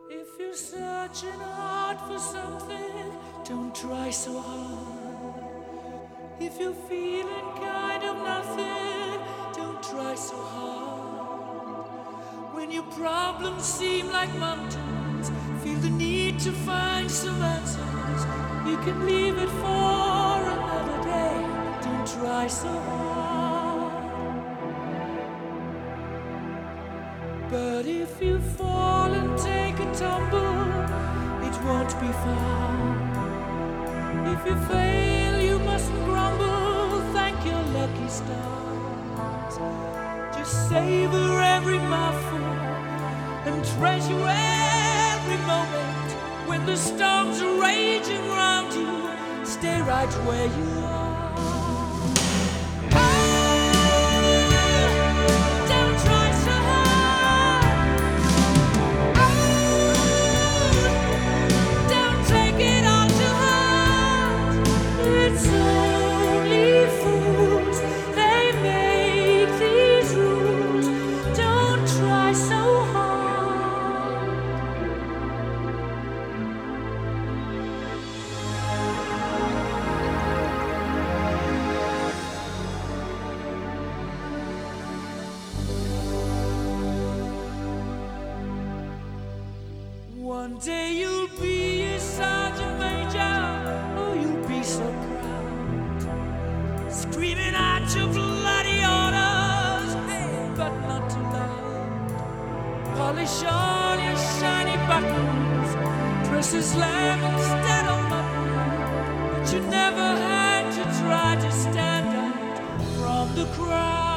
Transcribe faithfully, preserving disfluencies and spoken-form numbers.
If you're searching hard for something, don't try so hard. If you're feeling kind of nothing, don't try so hard. When your problems seem like mountains, feel the need to find some answers. You can leave it for another day, don't try so hard. But if you fall and take a tumble, it won't be far. If you fail, you mustn't grumble, thank your lucky stars. Just savor every mouthful and treasure every moment. When the storms are raging round you, stay right where you are. One day you'll be a sergeant major, oh you'll be so proud, screaming out your bloody orders, hey, but not too loud. Polish all your shiny buttons, press a slam instead of button, but you never had to try to stand out from the crowd.